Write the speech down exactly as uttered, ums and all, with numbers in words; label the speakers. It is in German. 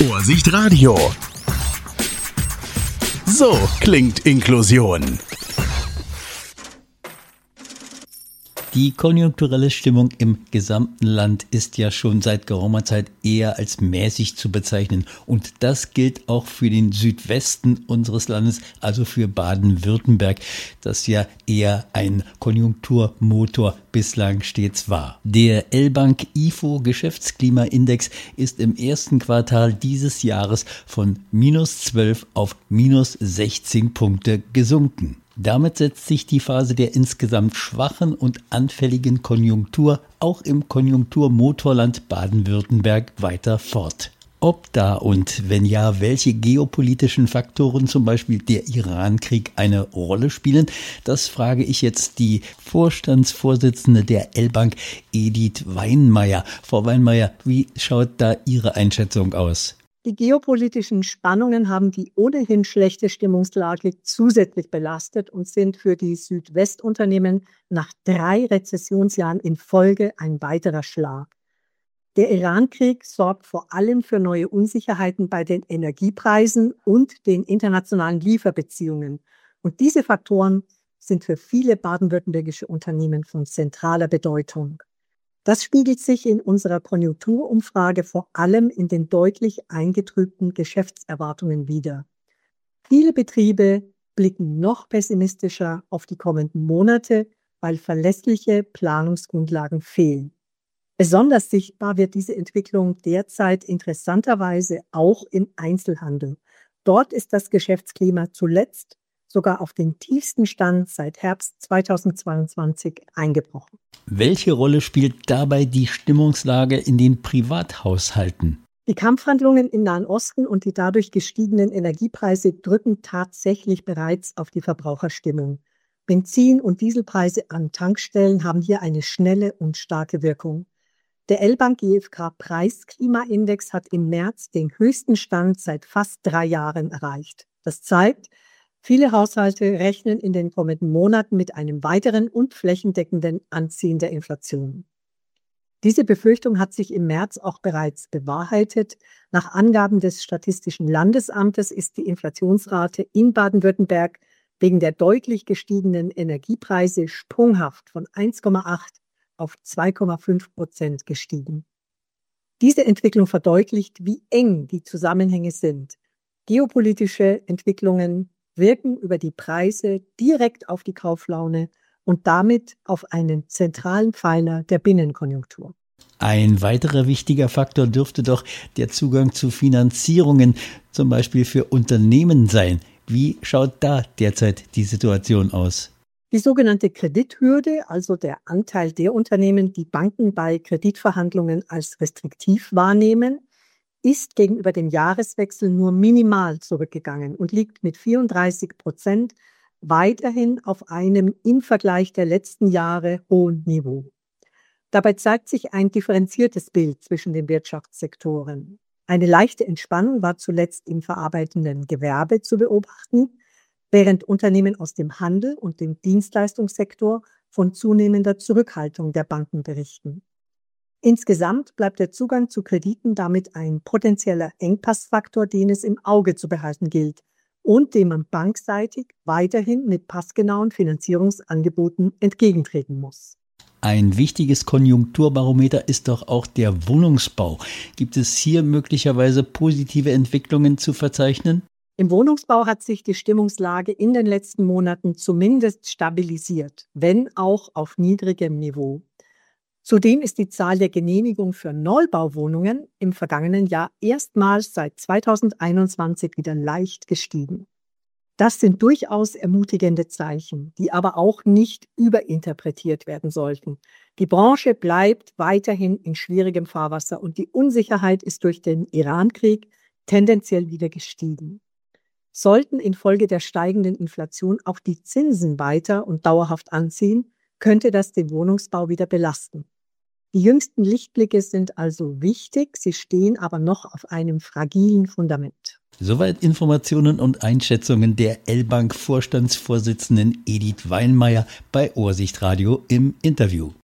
Speaker 1: Vorsicht Radio. So klingt Inklusion.
Speaker 2: Die konjunkturelle Stimmung im gesamten Land ist ja schon seit geraumer Zeit eher als mäßig zu bezeichnen. Und das gilt auch für den Südwesten unseres Landes, also für Baden-Württemberg, das ja eher ein Konjunkturmotor bislang stets war. Der L-Bank I F O Geschäftsklimaindex ist im ersten Quartal dieses Jahres von minus zwölf auf minus sechzehn Punkte gesunken. Damit setzt sich die Phase der insgesamt schwachen und anfälligen Konjunktur auch im Konjunkturmotorland Baden-Württemberg weiter fort. Ob da und wenn ja, welche geopolitischen Faktoren, zum Beispiel der Iran-Krieg, eine Rolle spielen, das frage ich jetzt die Vorstandsvorsitzende der L-Bank, Edith Weinmeier. Frau Weinmeier, wie schaut da Ihre Einschätzung aus?
Speaker 3: Die geopolitischen Spannungen haben die ohnehin schlechte Stimmungslage zusätzlich belastet und sind für die Südwestunternehmen nach drei Rezessionsjahren in Folge ein weiterer Schlag. Der Iran-Krieg sorgt vor allem für neue Unsicherheiten bei den Energiepreisen und den internationalen Lieferbeziehungen. Und diese Faktoren sind für viele baden-württembergische Unternehmen von zentraler Bedeutung. Das spiegelt sich in unserer Konjunkturumfrage vor allem in den deutlich eingetrübten Geschäftserwartungen wider. Viele Betriebe blicken noch pessimistischer auf die kommenden Monate, weil verlässliche Planungsgrundlagen fehlen. Besonders sichtbar wird diese Entwicklung derzeit interessanterweise auch im Einzelhandel. Dort ist das Geschäftsklima zuletzt sogar auf den tiefsten Stand seit Herbst zweitausendzweiundzwanzig eingebrochen.
Speaker 2: Welche Rolle spielt dabei die Stimmungslage in den Privathaushalten?
Speaker 3: Die Kampfhandlungen im Nahen Osten und die dadurch gestiegenen Energiepreise drücken tatsächlich bereits auf die Verbraucherstimmung. Benzin- und Dieselpreise an Tankstellen haben hier eine schnelle und starke Wirkung. Der L-Bank G F K Preisklimaindex hat im März den höchsten Stand seit fast drei Jahren erreicht. Das zeigt, viele Haushalte rechnen in den kommenden Monaten mit einem weiteren und flächendeckenden Anziehen der Inflation. Diese Befürchtung hat sich im März auch bereits bewahrheitet. Nach Angaben des Statistischen Landesamtes ist die Inflationsrate in Baden-Württemberg wegen der deutlich gestiegenen Energiepreise sprunghaft von eins Komma acht auf zwei Komma fünf Prozent gestiegen. Diese Entwicklung verdeutlicht, wie eng die Zusammenhänge sind. Geopolitische Entwicklungen wirken über die Preise direkt auf die Kauflaune und damit auf einen zentralen Pfeiler der Binnenkonjunktur.
Speaker 2: Ein weiterer wichtiger Faktor dürfte doch der Zugang zu Finanzierungen, zum Beispiel für Unternehmen sein. Wie schaut da derzeit die Situation aus?
Speaker 3: Die sogenannte Kredithürde, also der Anteil der Unternehmen, die Banken bei Kreditverhandlungen als restriktiv wahrnehmen, ist gegenüber dem Jahreswechsel nur minimal zurückgegangen und liegt mit vierunddreißig Prozent weiterhin auf einem im Vergleich der letzten Jahre hohen Niveau. Dabei zeigt sich ein differenziertes Bild zwischen den Wirtschaftssektoren. Eine leichte Entspannung war zuletzt im verarbeitenden Gewerbe zu beobachten, während Unternehmen aus dem Handel und dem Dienstleistungssektor von zunehmender Zurückhaltung der Banken berichten. Insgesamt bleibt der Zugang zu Krediten damit ein potenzieller Engpassfaktor, den es im Auge zu behalten gilt und dem man bankseitig weiterhin mit passgenauen Finanzierungsangeboten entgegentreten muss.
Speaker 2: Ein wichtiges Konjunkturbarometer ist doch auch der Wohnungsbau. Gibt es hier möglicherweise positive Entwicklungen zu verzeichnen?
Speaker 3: Im Wohnungsbau hat sich die Stimmungslage in den letzten Monaten zumindest stabilisiert, wenn auch auf niedrigem Niveau. Zudem ist die Zahl der Genehmigungen für Neubauwohnungen im vergangenen Jahr erstmals seit zweitausendeinundzwanzig wieder leicht gestiegen. Das sind durchaus ermutigende Zeichen, die aber auch nicht überinterpretiert werden sollten. Die Branche bleibt weiterhin in schwierigem Fahrwasser und die Unsicherheit ist durch den Iran-Krieg tendenziell wieder gestiegen. Sollten infolge der steigenden Inflation auch die Zinsen weiter und dauerhaft anziehen, könnte das den Wohnungsbau wieder belasten. Die jüngsten Lichtblicke sind also wichtig, sie stehen aber noch auf einem fragilen Fundament.
Speaker 2: Soweit Informationen und Einschätzungen der L-Bank Vorstandsvorsitzenden Edith Weinmeier bei Vorsicht Radio im Interview.